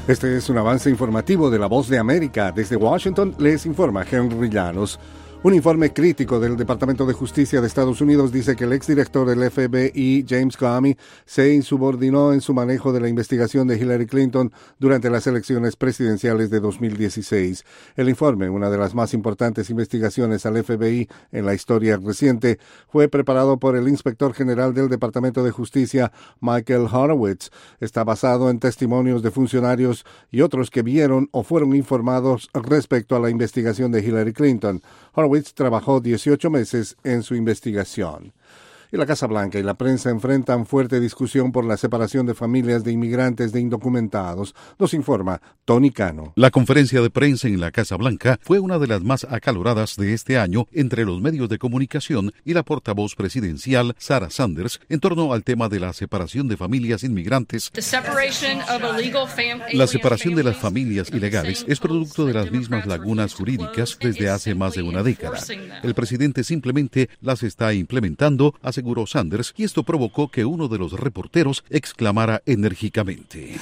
Este es un avance informativo de La Voz de América. Desde Washington les informa Henry Llanos. Un informe crítico del Departamento de Justicia de Estados Unidos dice que el exdirector del FBI, James Comey, se insubordinó en su manejo de la investigación de Hillary Clinton durante las elecciones presidenciales de 2016. El informe, una de las más importantes investigaciones al FBI en la historia reciente, fue preparado por el inspector general del Departamento de Justicia, Michael Horowitz. Está basado en testimonios de funcionarios y otros que vieron o fueron informados respecto a la investigación de Hillary Clinton. Horowitz trabajó 18 meses en su investigación. Y la Casa Blanca y la prensa enfrentan fuerte discusión por la separación de familias de inmigrantes de indocumentados. Nos informa Tony Cano. La conferencia de prensa en la Casa Blanca fue una de las más acaloradas de este año entre los medios de comunicación y la portavoz presidencial Sarah Sanders en torno al tema de la separación de familias inmigrantes. La separación de las familias ilegales es producto de las mismas lagunas jurídicas desde hace más de una década. El presidente simplemente las está implementando, aseguró Sanders, y esto provocó que uno de los reporteros exclamara enérgicamente: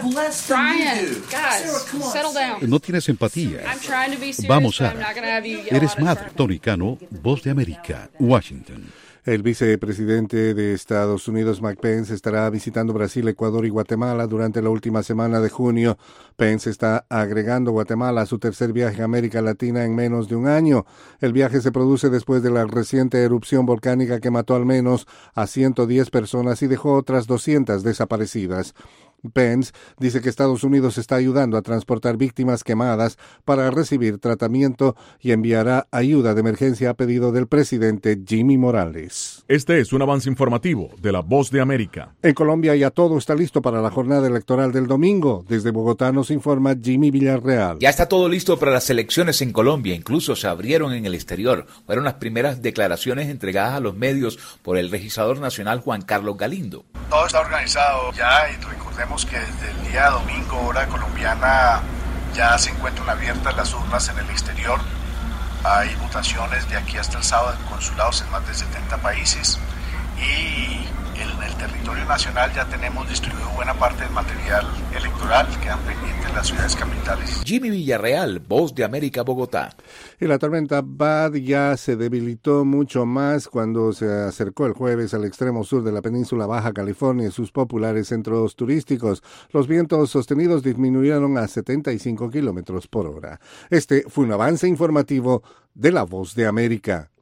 no tienes empatía. Vamos, Sarah. Eres madre. Tony Cano, Voz de América, Washington. El vicepresidente de Estados Unidos, Mike Pence, estará visitando Brasil, Ecuador y Guatemala durante la última semana de junio. Pence está agregando Guatemala a su tercer viaje a América Latina en menos de un año. El viaje se produce después de la reciente erupción volcánica que mató al menos a 110 personas y dejó otras 200 desaparecidas. Pence dice que Estados Unidos está ayudando a transportar víctimas quemadas para recibir tratamiento y enviará ayuda de emergencia a pedido del presidente Jimmy Morales. Este es un avance informativo de La Voz de América. En Colombia ya todo está listo para la jornada electoral del domingo. Desde Bogotá nos informa Jimmy Villarreal. Ya está todo listo para las elecciones en Colombia. Incluso se abrieron en el exterior. Fueron las primeras declaraciones entregadas a los medios por el registrador nacional Juan Carlos Galindo. Todo está organizado ya y recordemos que desde el día domingo, hora colombiana, ya se encuentran abiertas las urnas en el exterior. Hay votaciones de aquí hasta el sábado en consulados en más de 70 países y en el territorio nacional ya tenemos distribuido buena parte del material electoral, quedan pendientes las ciudades capitales. Jimmy Villarreal, Voz de América, Bogotá. Y la tormenta Bad ya se debilitó mucho más cuando se acercó el jueves al extremo sur de la península Baja California y sus populares centros turísticos. Los vientos sostenidos disminuyeron a 75 kilómetros por hora. Este fue un avance informativo de La Voz de América.